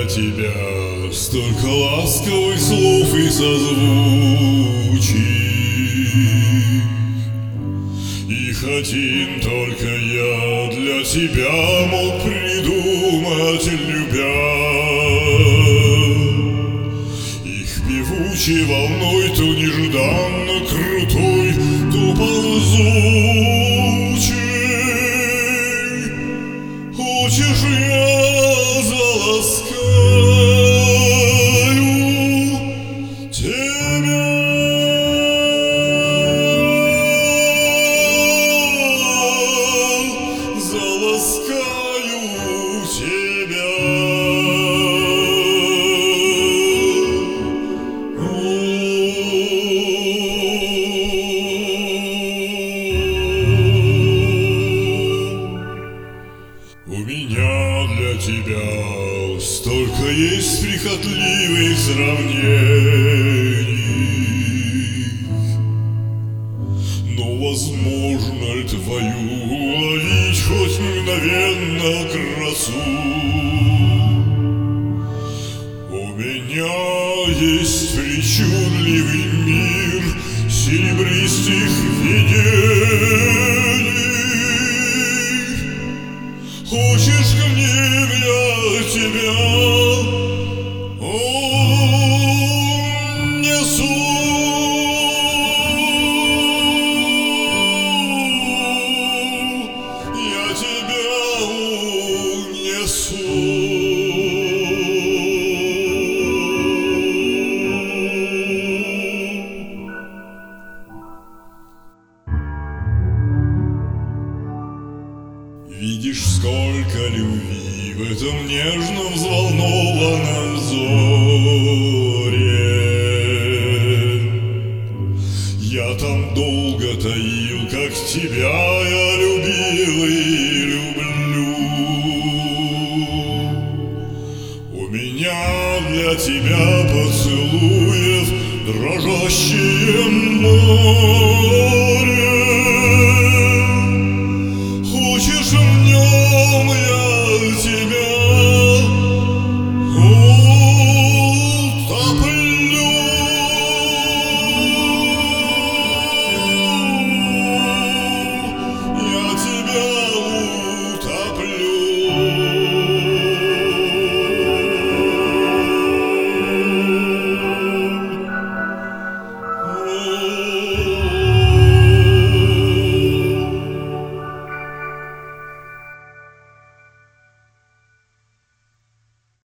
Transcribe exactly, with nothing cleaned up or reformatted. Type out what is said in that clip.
тебя столько ласковых слов и созвучий. Их один только я для тебя мог придумать, любя. Их певучей волной, то нежданно крутой, то ползучей. Хочешь, я заласкаю тебя? Заласкаю тебя. У меня для тебя столько есть прихотливых сравнений, но возможно ли твою уловить хоть мгновенно красу? У меня есть причудливый мир серебристых видений. Хочешь к ним я тебя унесу? Я тебя унесу. Видишь, сколько любви в этом нежном взволнованном взоре. Я там долго таил, как тебя я любил и люблю. У меня для тебя поцелуев дрожащее море.